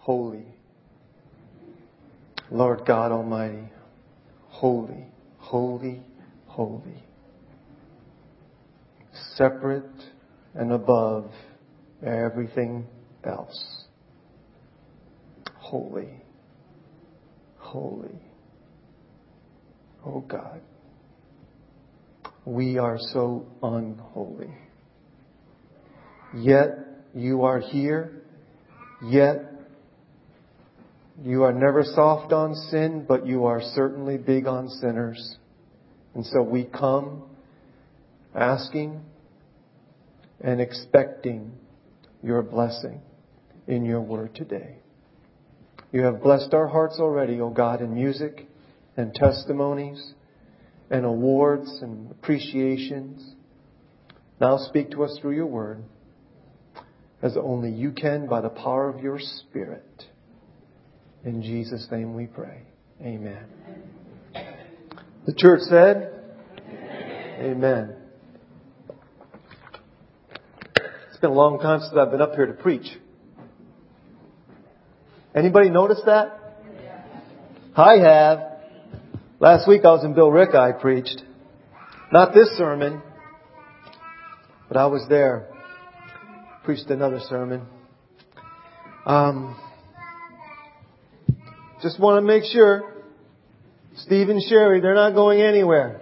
holy. Lord God Almighty, holy, holy, holy. Separate and above everything else. Holy, holy. Oh God, we are so unholy. Yet you are here, yet you are never soft on sin, but you are certainly big on sinners. And so we come asking and expecting your blessing in your word today. You have blessed our hearts already, O God, in music and testimonies and awards and appreciations. Now speak to us through your word, as only you can by the power of your Spirit. In Jesus' name we pray. Amen. The church said, Amen. It's been a long time since I've been up here to preach. Anybody notice that? I have. Last week I was in Bill Rick. I preached. Not this sermon, but I was there. Preached another sermon. Just want to make sure Steve and Sherry, they're not going anywhere.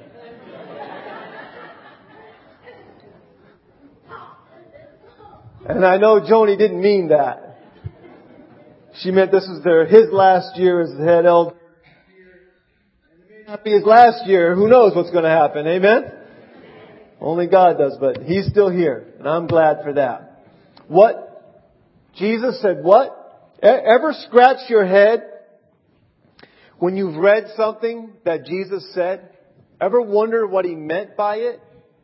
And I know Joni didn't mean that. She meant this is his last year as the head elder. And it may not be his last year. Who knows what's going to happen? Amen? Only God does, but He's still here. And I'm glad for that. What? Jesus said what? Ever scratch your head when you've read something that Jesus said? Ever wonder what He meant by it?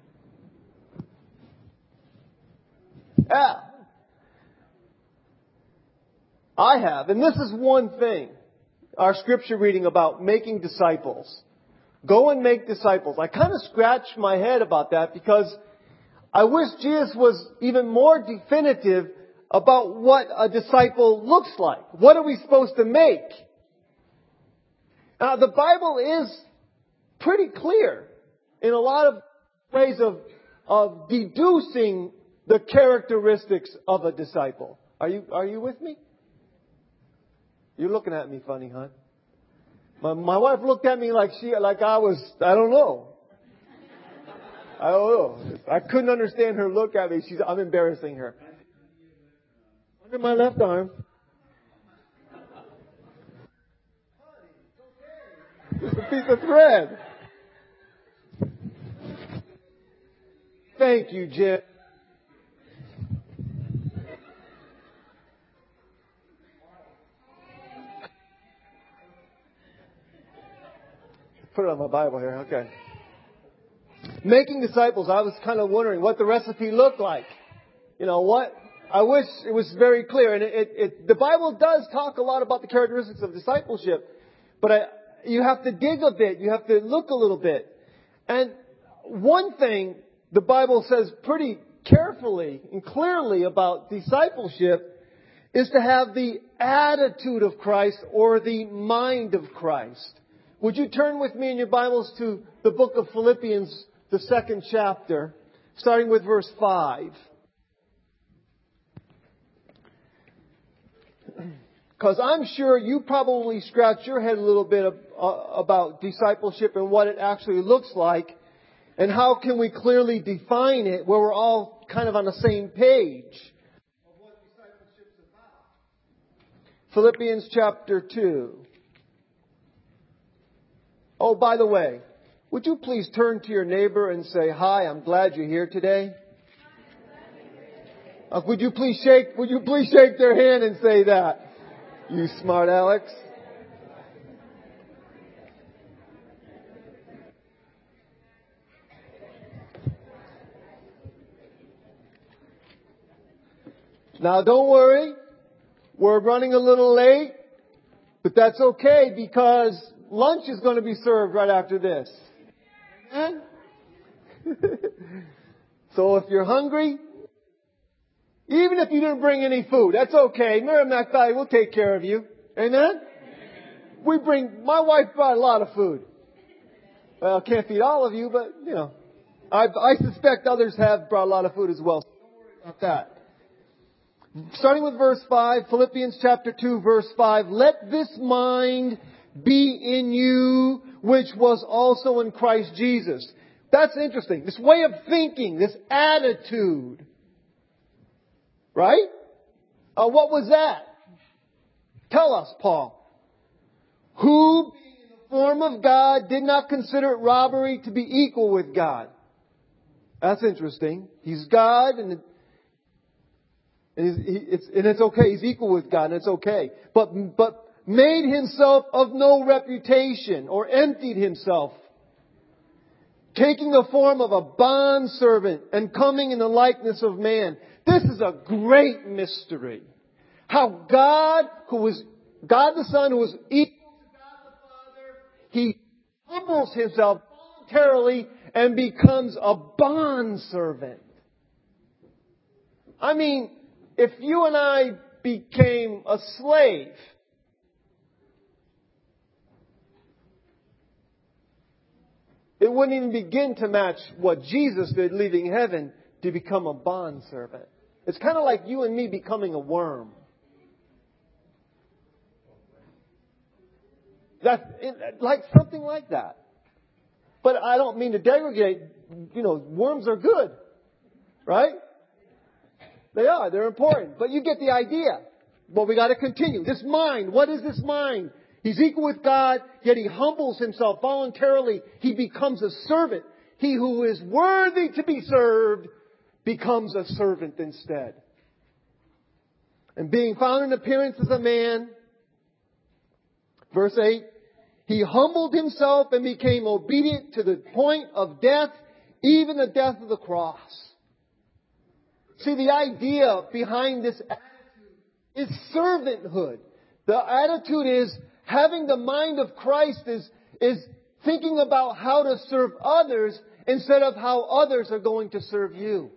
Yeah. I have. And this is one thing. Our scripture reading about making disciples. Go and make disciples. I kind of scratched my head about that because I wish Jesus was even more definitive about what a disciple looks like. What are we supposed to make? Now, the Bible is pretty clear in a lot of ways of deducing the characteristics of a disciple. Are you with me? You're looking at me funny, hon. My wife looked at me like I was, I don't know. I couldn't understand her look at me. I'm embarrassing her. Under my left arm. It's a piece of thread. Thank you, Jim. Put it on my Bible here. Okay. Making disciples, I was kind of wondering what the recipe looked like. You know what? I wish it was very clear. And the Bible does talk a lot about the characteristics of discipleship. But you have to dig a bit. You have to look a little bit. And one thing the Bible says pretty carefully and clearly about discipleship is to have the attitude of Christ or the mind of Christ. Would you turn with me in your Bibles to the book of Philippians, the 2nd chapter, starting with verse 5. Because I'm sure you probably scratch your head a little bit about discipleship and what it actually looks like. And how can we clearly define it where we're all kind of on the same page of what discipleship's about. Philippians chapter 2. Oh, by the way, would you please turn to your neighbor and say, "Hi, I'm glad you're here today." Would you please shake their hand and say that? You smart Alex. Now don't worry. We're running a little late, but that's okay because lunch is going to be served right after this. Amen? So if you're hungry, Even if you didn't bring any food, that's okay. Merrimack Valley will take care of you. Amen? My wife brought a lot of food. Well, can't feed all of you, but, I suspect others have brought a lot of food as well. So don't worry about that. Starting with verse 5, Philippians chapter 2, verse 5. Let this mind be in you, which was also in Christ Jesus. That's interesting. This way of thinking, this attitude. Right? What was that? Tell us, Paul. Who, being in the form of God, did not consider it robbery to be equal with God. That's interesting. He's God, and it's okay. He's equal with God, and it's okay. But made himself of no reputation, or emptied himself, taking the form of a bondservant and coming in the likeness of man. This is a great mystery. How God the Son, who was equal to God the Father, He humbles Himself voluntarily and becomes a bondservant. I mean, if you and I became a slave, it wouldn't even begin to match what Jesus did leaving heaven to become a bondservant. It's kind of like you and me becoming a worm. Like something like that. But I don't mean to degrade. Worms are good. Right? They are. They're important. But you get the idea. But we got to continue. This mind. What is this mind? He's equal with God, yet He humbles Himself voluntarily. He becomes a servant. He who is worthy to be served becomes a servant instead. And being found in appearance as a man, verse 8, He humbled Himself and became obedient to the point of death, even the death of the cross. See, the idea behind this attitude is servanthood. The attitude is having the mind of Christ is thinking about how to serve others instead of how others are going to serve you.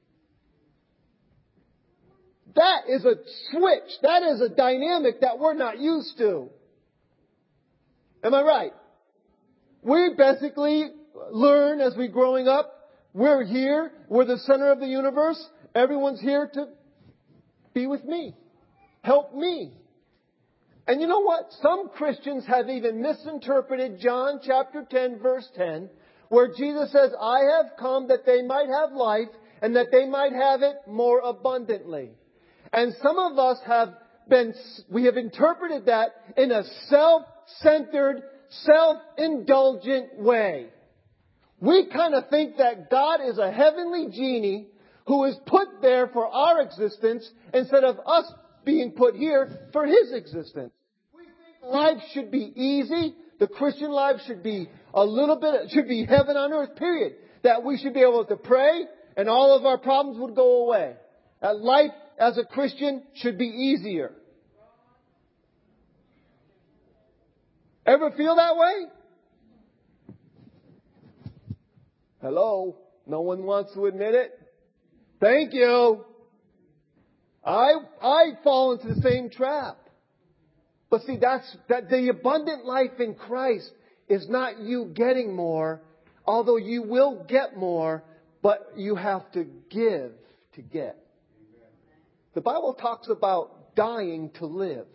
That is a switch. That is a dynamic that we're not used to. Am I right? We basically learn as we're growing up, we're here, we're the center of the universe, everyone's here to be with me, help me. And you know what? Some Christians have even misinterpreted John chapter 10 verse 10, where Jesus says, I have come that they might have life and that they might have it more abundantly. And some of us we have interpreted that in a self-centered, self-indulgent way. We kind of think that God is a heavenly genie who is put there for our existence instead of us being put here for His existence. We think life should be easy. The Christian life should be should be heaven on earth, period. That we should be able to pray and all of our problems would go away. That life as a Christian should be easier. Ever feel that way? Hello? No one wants to admit it? Thank you. I fall into the same trap. But see, that the abundant life in Christ is not you getting more, although you will get more, but you have to give to get. The Bible talks about dying to live.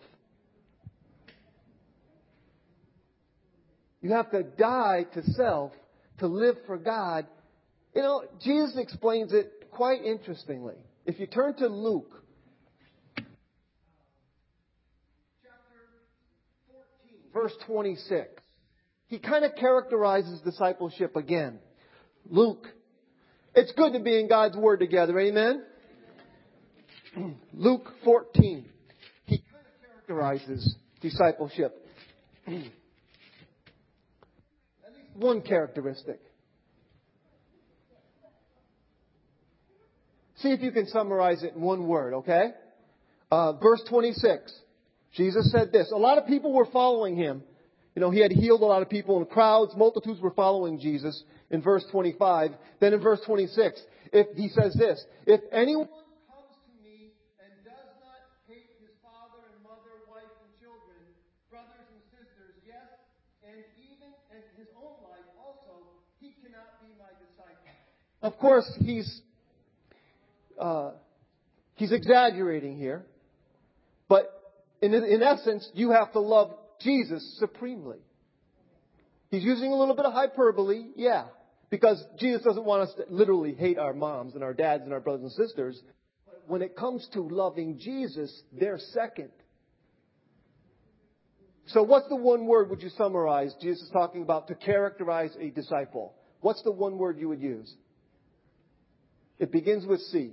You have to die to self to live for God. Jesus explains it quite interestingly. If you turn to Luke, chapter 14, verse 26, he kind of characterizes discipleship again. Luke. It's good to be in God's Word together. Amen? Luke 14. He kind of characterizes discipleship. At least one characteristic. See if you can summarize it in one word, okay? Verse 26. Jesus said this. A lot of people were following Him. He had healed a lot of people in crowds. Multitudes were following Jesus in verse 25. Then in verse 26, he says this. If anyone comes to me brothers and sisters, yes, and even in his own life also, he cannot be my disciple. Of course, he's exaggerating here, but in essence, you have to love Jesus supremely. He's using a little bit of hyperbole, yeah, because Jesus doesn't want us to literally hate our moms and our dads and our brothers and sisters. But when it comes to loving Jesus, they're second. So what's the one word would you summarize Jesus is talking about to characterize a disciple? What's the one word you would use? It begins with C.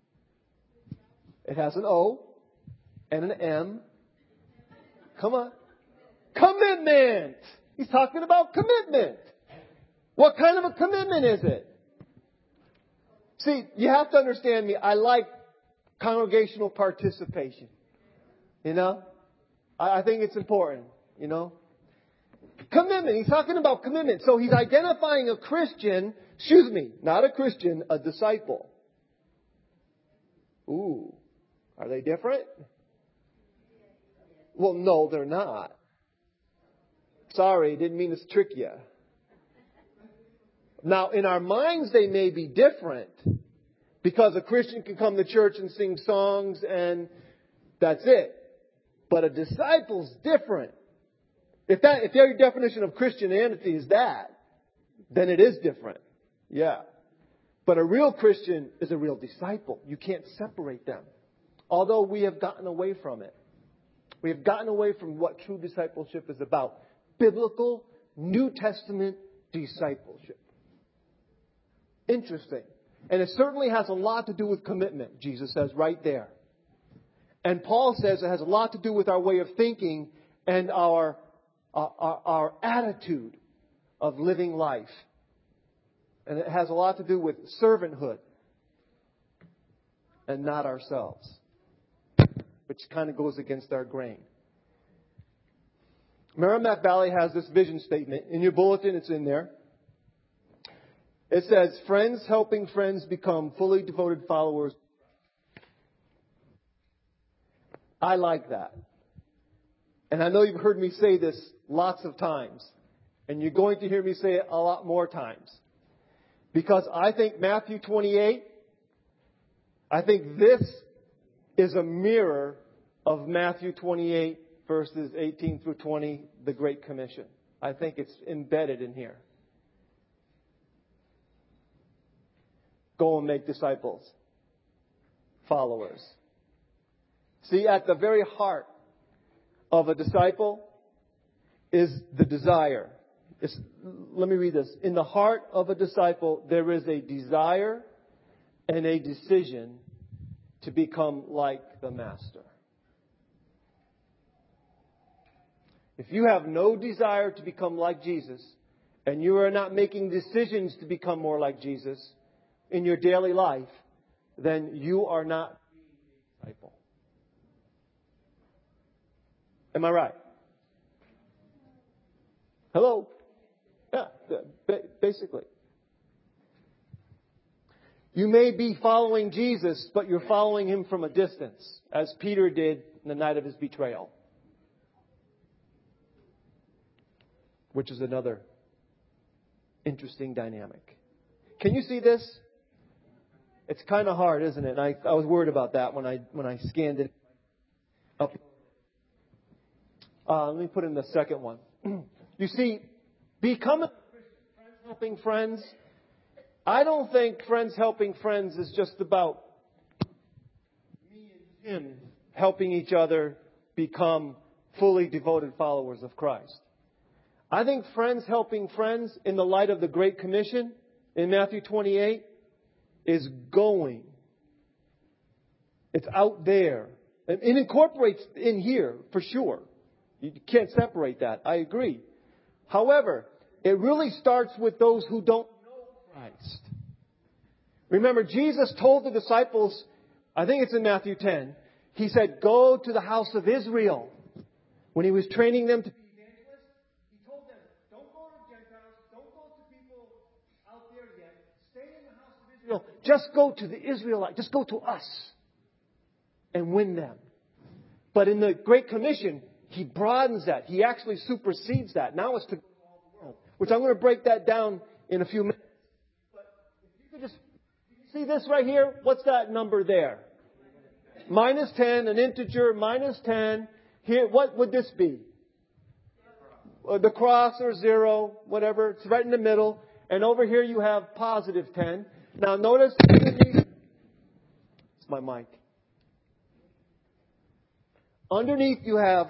It has an O and an M. Come on. Commitment. He's talking about commitment. What kind of a commitment is it? See, you have to understand me. I like congregational participation. You know? I think it's important. You know? Commitment. He's talking about commitment. So he's identifying a Christian. Excuse me. Not a Christian. A disciple. Ooh. Are they different? Well, no, they're not. Sorry, didn't mean to trick you. Now, in our minds, they may be different. Because a Christian can come to church and sing songs and that's it. But a disciple's different. If your definition of Christianity is that, then it is different. Yeah. But a real Christian is a real disciple. You can't separate them. Although we have gotten away from it. We have gotten away from what true discipleship is about. Biblical, New Testament discipleship. Interesting. And it certainly has a lot to do with commitment, Jesus says right there. And Paul says it has a lot to do with our way of thinking and our attitude of living life. And it has a lot to do with servanthood and not ourselves, which kind of goes against our grain. Merrimack Valley has this vision statement. In your bulletin, it's in there. It says, friends helping friends become fully devoted followers. I like that. And I know you've heard me say this lots of times. And you're going to hear me say it a lot more times. Because I think Matthew 28, I think this is a mirror of Matthew 28 verses 18 through 20, the Great Commission. I think it's embedded in here. Go and make disciples, followers. See, at the very heart of a disciple is the desire. Let me read this. In the heart of a disciple, there is a desire and a decision to become like the Master. If you have no desire to become like Jesus, and you are not making decisions to become more like Jesus in your daily life, then you are not being a disciple. Am I right? Hello? Yeah, basically. You may be following Jesus, but you're following Him from a distance, as Peter did in the night of his betrayal. Which is another interesting dynamic. Can you see this? It's kind of hard, isn't it? And I was worried about that when I scanned it up. Let me put in the second one. You see, becoming a Christian, friends helping friends. I don't think friends helping friends is just about me and him helping each other become fully devoted followers of Christ. I think friends helping friends in the light of the Great Commission in Matthew 28 is going. It's out there. And it incorporates in here for sure. You can't separate that. I agree. However, it really starts with those who don't know Christ. Remember, Jesus told the disciples, I think it's in Matthew 10, He said, go to the house of Israel. When He was training them to be evangelists, He told them, don't go to Gentiles, don't go to people out there yet. Stay in the house of Israel. Just go to the Israelites. Just go to us and win them. But in the Great Commission, He broadens that. He actually supersedes that. Now it's to all the world, which I'm going to break that down in a few minutes. But if you could just see this right here, what's that number there? Minus 10, an integer, minus 10. Here, what would this be? The cross or 0, whatever. It's right in the middle. And over here you have positive 10. Now notice underneath. It's my mic. Underneath you have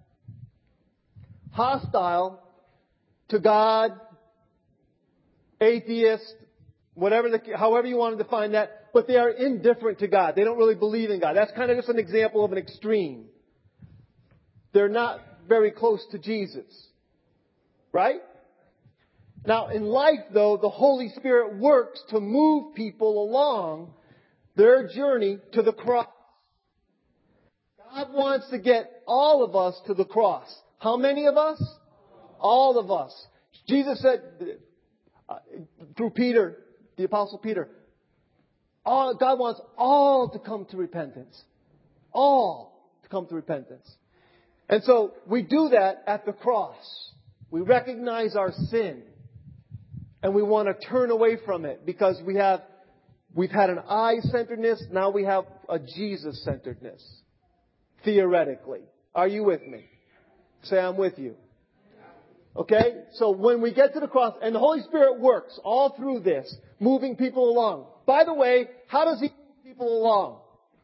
hostile to God, atheist, however you want to define that, but they are indifferent to God. They don't really believe in God. That's kind of just an example of an extreme. They're not very close to Jesus. Right? Now, in life, though, the Holy Spirit works to move people along their journey to the cross. God wants to get all of us to the cross. How many of us? All of us. Jesus said, through Peter, the Apostle Peter, God wants all to come to repentance. All to come to repentance. And so we do that at the cross. We recognize our sin. And we want to turn away from it because we've had an I-centeredness, now we have a Jesus-centeredness. Theoretically. Are you with me? Say, I'm with you. Okay? So when we get to the cross, and the Holy Spirit works all through this, moving people along. By the way, how does He move people along?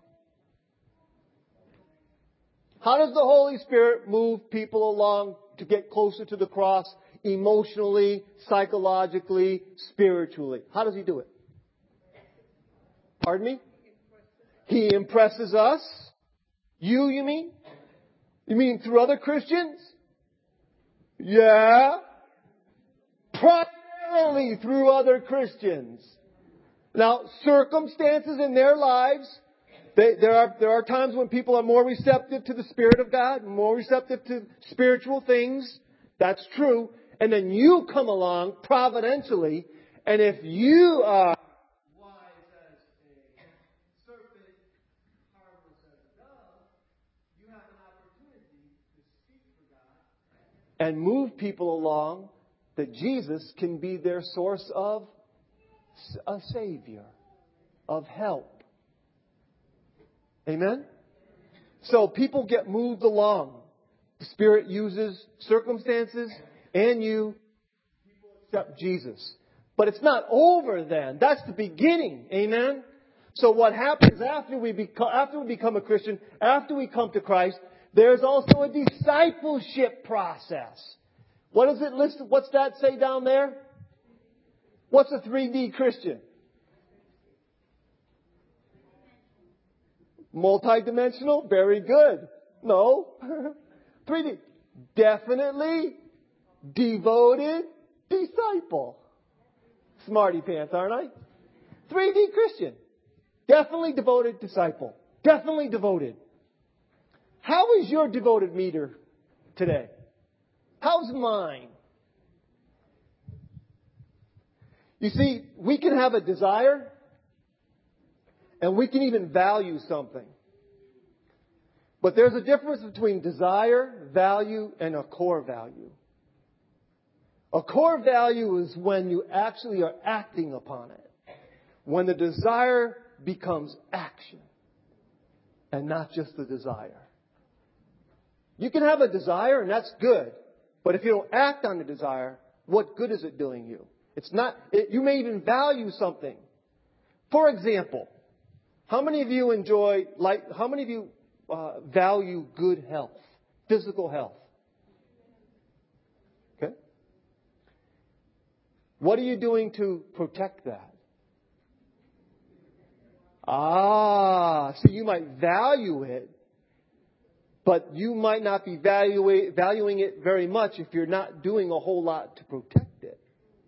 How does the Holy Spirit move people along to get closer to the cross? Emotionally, psychologically, spiritually. How does He do it? Pardon me? He impresses us. You mean? You mean through other Christians? Yeah. Primarily through other Christians. Now, circumstances in their lives, there are times when people are more receptive to the Spirit of God, more receptive to spiritual things. That's true. And then you come along providentially, and if you are wise as a serpent, harmless as a dove, you have an opportunity to speak for God and move people along that Jesus can be their source of a Savior, of help. Amen? So people get moved along. The Spirit uses circumstances and people accept Jesus. But it's not over then. That's the beginning. Amen? So what happens after we become a Christian, after we come to Christ, there's also a discipleship process. What is it listed? What's that say down there? What's a 3D Christian? Multidimensional? Very good. No. 3D. Definitely devoted disciple. Smarty pants, aren't I? 3D Christian. Definitely devoted disciple. Definitely devoted. How is your devoted meter today? How's mine? You see, we can have a desire and we can even value something. But there's a difference between desire, value, and a core value. A core value is when you actually are acting upon it. When the desire becomes action and not just the desire. You can have a desire and that's good. But if you don't act on the desire, what good is it doing you? You may even value something. For example, how many of you value good health, physical health? Okay. What are you doing to protect that? So you might value it, but you might not be valuing it very much if you're not doing a whole lot to protect it.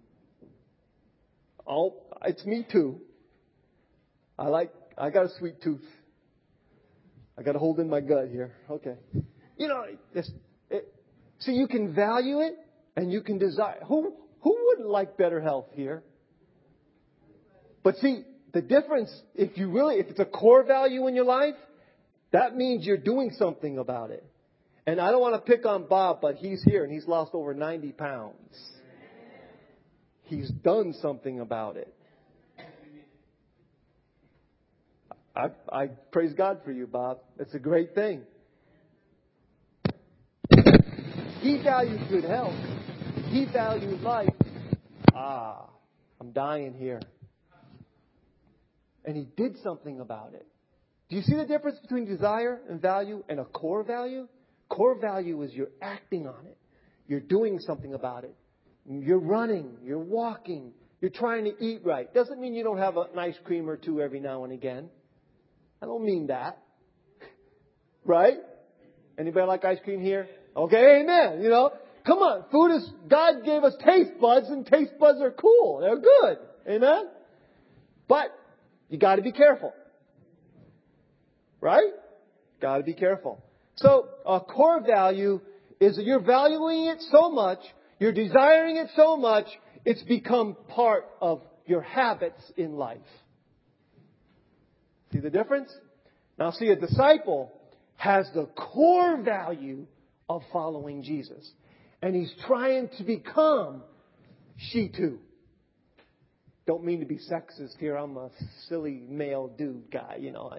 Oh, it's me too. I got a sweet tooth. I got a hold in my gut here. Okay. So you can value it and you can desire. Who wouldn't like better health here? But see, the difference, if it's a core value in your life, that means you're doing something about it. And I don't want to pick on Bob, but he's here and he's lost over 90 pounds. He's done something about it. I praise God for you, Bob. It's a great thing. He valued good health. He valued life. I'm dying here. And he did something about it. Do you see the difference between desire and value and a core value? Core value is you're acting on it. You're doing something about it. You're running. You're walking. You're trying to eat right. Doesn't mean you don't have an ice cream or two every now and again. I don't mean that. Right? Anybody like ice cream here? Okay, amen. You know, come on. Food is, God gave us taste buds and taste buds are cool. They're good. Amen? But you got to be careful. Right? Got to be careful. So a core value is that you're valuing it so much, you're desiring it so much, it's become part of your habits in life. See the difference? Now see, a disciple has the core value of following Jesus. And he's trying to become she too. Don't mean to be sexist here. I'm a silly male dude guy, you know.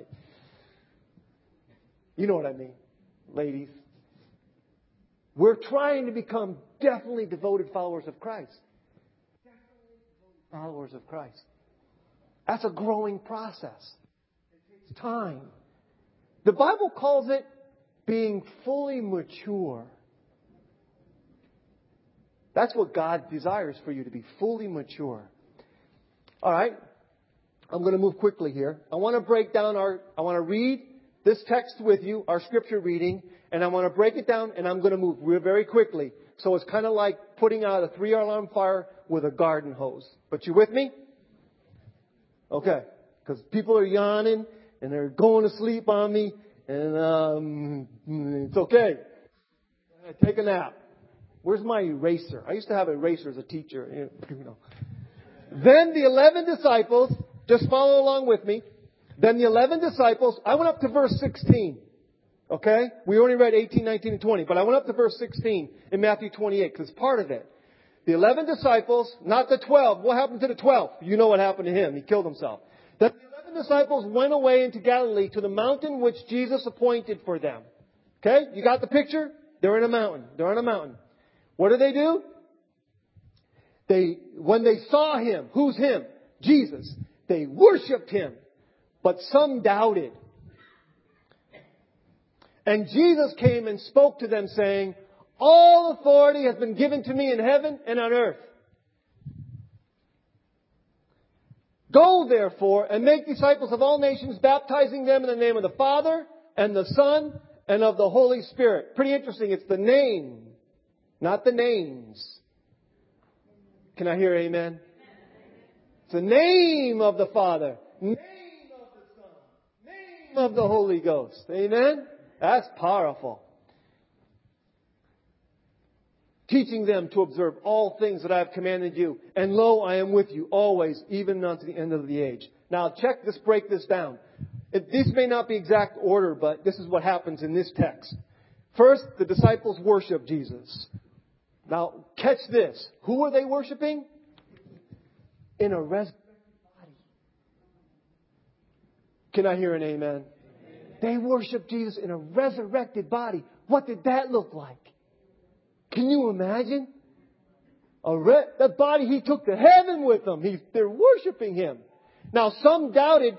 You know what I mean, ladies. We're trying to become definitely devoted followers of Christ. Followers of Christ. That's a growing process. It takes time. The Bible calls it being fully mature. That's what God desires for you, to be fully mature. All right. I'm going to move quickly here. I want to read this text with you, our scripture reading, and I want to break it down, and I'm going to move very quickly. So it's kind of like putting out a 3-alarm fire with a garden hose. But you with me? Okay. Because people are yawning, and they're going to sleep on me, and it's okay. Take a nap. Where's my eraser? I used to have an eraser as a teacher. You know. Then the 11 disciples, just follow along with me. Then the 11 disciples, I went up to verse 16. Okay? We only read 18, 19, and 20. But I went up to verse 16 in Matthew 28 because it's part of it. The 11 disciples, not the 12. What happened to the 12? You know what happened to him. He killed himself. Then the 11 disciples went away into Galilee to the mountain which Jesus appointed for them. Okay? You got the picture? They're in a mountain. They're on a mountain. What do? When they saw him, who's him? Jesus. They worshipped him. But some doubted. And Jesus came and spoke to them saying, all authority has been given to me in heaven and on earth. Go therefore and make disciples of all nations, baptizing them in the name of the Father and the Son and of the Holy Spirit. Pretty interesting. It's the name, not the names. Can I hear amen? It's the name of the Father. Name of the Holy Ghost. Amen? That's powerful. Teaching them to observe all things that I have commanded you. And lo, I am with you always, even unto the end of the age. Now break this down. This may not be exact order, but this is what happens in this text. First, the disciples worship Jesus. Now, catch this. Who are they worshiping? In a resurrected body. Can I hear an amen? They worship Jesus in a resurrected body. What did that look like? Can you imagine? That body he took to heaven with them. They're worshiping him. Now, some doubted.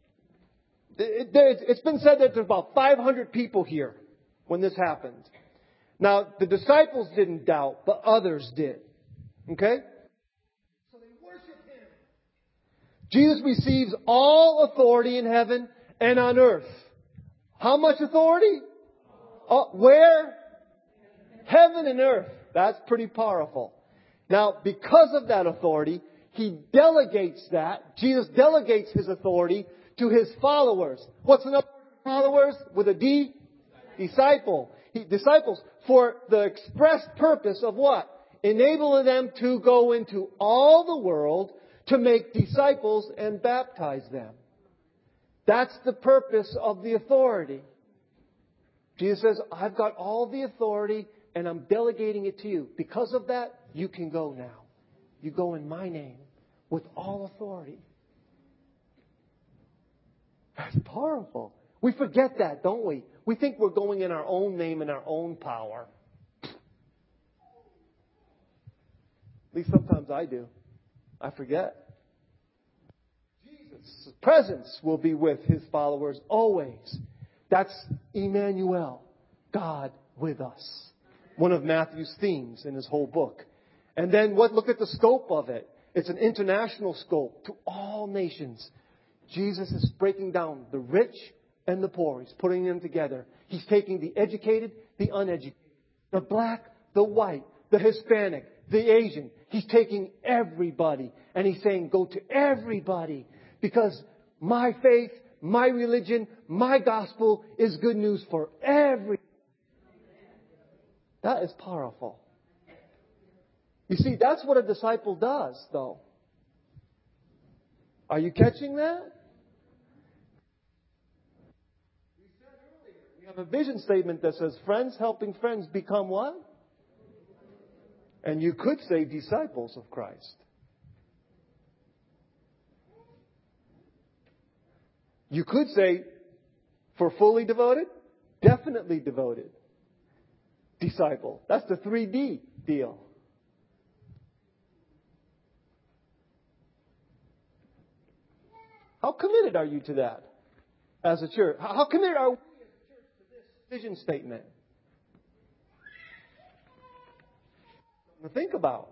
It's been said that there's about 500 people here when this happened. Now, the disciples didn't doubt, but others did. Okay? So they worship him. Jesus receives all authority in heaven and on earth. How much authority? Where? Heaven and earth. That's pretty powerful. Now, because of that authority, he delegates that. Jesus delegates his authority to his followers. What's another followers? With a D? Disciple. Disciples for the express purpose of what? Enabling them to go into all the world to make disciples and baptize them. That's the purpose of the authority. Jesus says, I've got all the authority and I'm delegating it to you. Because of that, you can go now. You go in my name with all authority. That's powerful. We forget that, don't we? We think we're going in our own name and our own power. At least sometimes I do. I forget. Jesus' presence will be with His followers always. That's Emmanuel, God with us. One of Matthew's themes in his whole book. And then look at the scope of it. It's an international scope to all nations. Jesus is breaking down the rich and the poor. He's putting them together. He's taking the educated, the uneducated, the black, the white, the Hispanic, the Asian. He's taking everybody. And He's saying, go to everybody. Because my faith, my religion, my gospel is good news for everybody. That is powerful. You see, that's what a disciple does, though. Are you catching that? We said earlier, we have a vision statement that says, friends helping friends become what? And you could say disciples of Christ. You could say, for fully devoted, definitely devoted. Disciple. That's the 3D deal. How committed are you to that as a church? How committed are we as a church to this vision statement? Something to think about.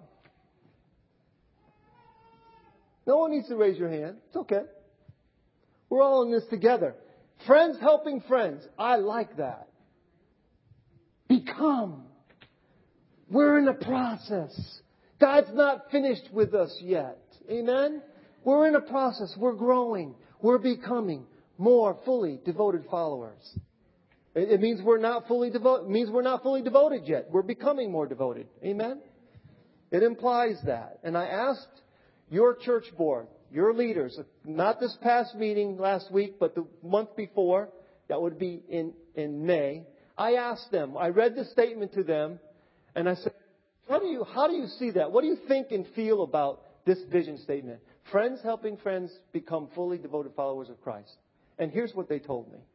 No one needs to raise your hand. It's okay. We're all in this together. Friends helping friends. I like that. Become. We're in the process. God's not finished with us yet. Amen? We're in a process. We're growing. We're becoming more fully devoted followers. It means we're not fully devoted. It means we're not fully devoted yet. We're becoming more devoted. Amen? It implies that. And I asked your church board, your leaders, not this past meeting last week, but the month before, that would be in May. I asked them, I read the statement to them, and I said, how do you see that? What do you think and feel about this vision statement? Friends helping friends become fully devoted followers of Christ. And here's what they told me.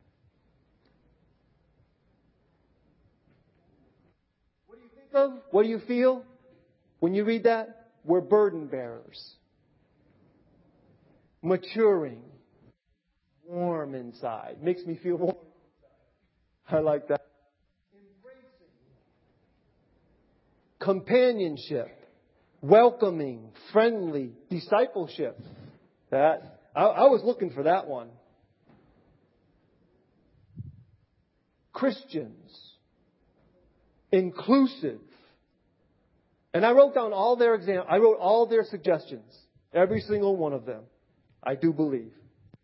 What do you think of? What do you feel when you read that? We're burden bearers. Maturing. Warm inside. Makes me feel warm. I like that. Companionship, welcoming, friendly, discipleship. That I was looking for that one. Christians, inclusive. And I wrote down all their I wrote all their suggestions. Every single one of them. I do believe.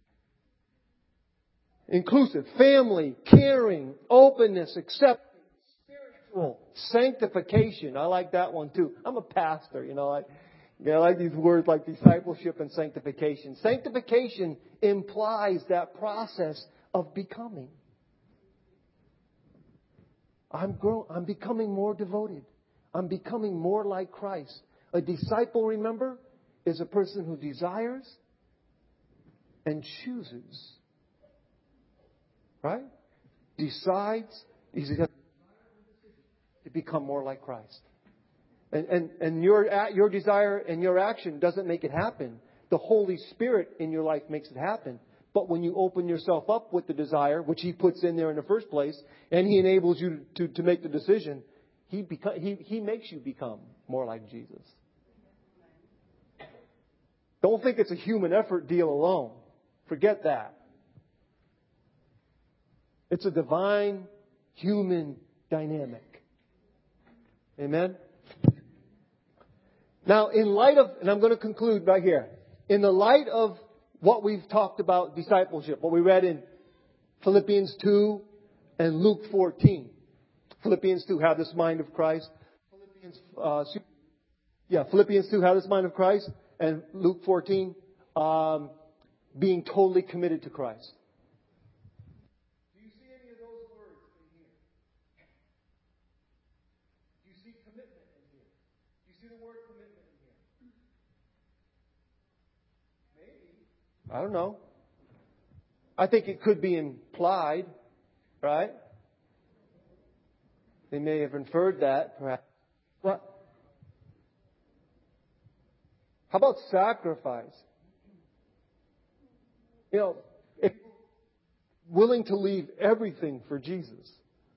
Inclusive, family, caring, openness, acceptance. Sanctification. I like that one too. I'm a pastor, I like these words like discipleship and sanctification. Sanctification implies that process of becoming. I'm becoming more devoted. I'm becoming more like Christ. A disciple, remember, is a person who desires and chooses. Right? Decides. To become more like Christ. And your desire and your action doesn't make it happen. The Holy Spirit in your life makes it happen. But when you open yourself up with the desire, which He puts in there in the first place, and He enables you to make the decision, He makes you become more like Jesus. Don't think it's a human effort deal alone. Forget that. It's a divine human dynamic. Amen? Now, in light of, and I'm going to conclude right here, in the light of what we've talked about discipleship, what we read in Philippians 2 and Luke 14. Philippians 2, have this mind of Christ. Philippians 2, have this mind of Christ. And Luke 14, being totally committed to Christ. Do you see any of those words in here? see commitment in here? Do you see the word commitment in here? Maybe. I don't know. I think it could be implied, right? They may have inferred that, perhaps. What? How about sacrifice? You know, if willing to leave everything for Jesus.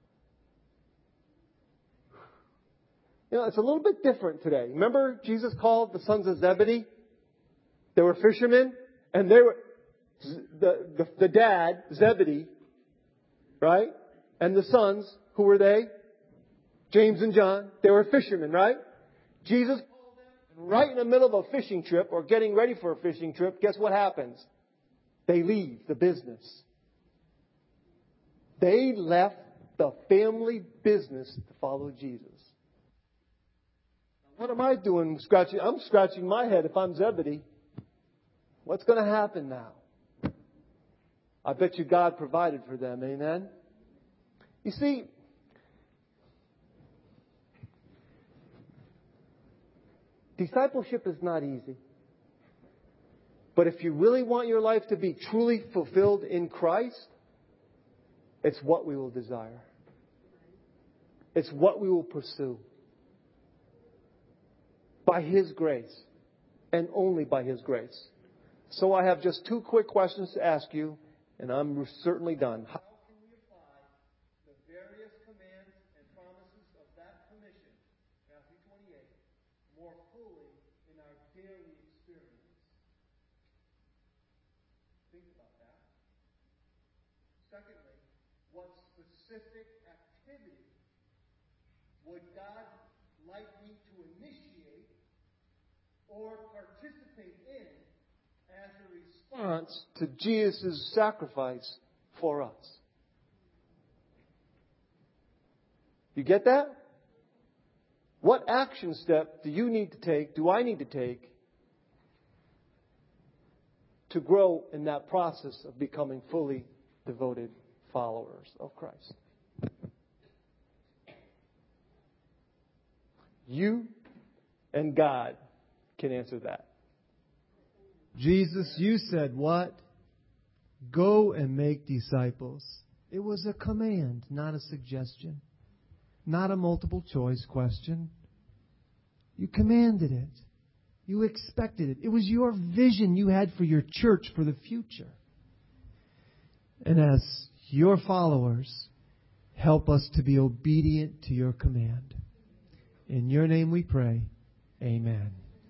You know, it's a little bit different today. Remember Jesus called the sons of Zebedee? They were fishermen, and they were the dad, Zebedee, right? And the sons, who were they? James and John. They were fishermen, right? Jesus called them right in the middle of a fishing trip or getting ready for a fishing trip. Guess what happens? They leave the business. They left the family business to follow Jesus. What am I doing? I'm scratching my head if I'm Zebedee. What's going to happen now? I bet you God provided for them. Amen? You see, discipleship is not easy. But if you really want your life to be truly fulfilled in Christ, it's what we will desire. It's what we will pursue. By His grace. And only by His grace. So I have just 2 quick questions to ask you, and I'm certainly done. How can we apply the various commands and promises of that commission, Matthew 28, more fully in our daily experience? Think about that. Secondly, what specific activity would God like me to initiate or participate in as a response to Jesus' sacrifice for us? You get that? What action step do you need to take, do I need to take, to grow in that process of becoming fully devoted followers of Christ? You and God can answer that. Jesus, you said what? Go and make disciples. It was a command, not a suggestion. Not a multiple choice question. You commanded it. You expected it. It was your vision you had for your church for the future. And as your followers, help us to be obedient to your command. In your name we pray. Amen.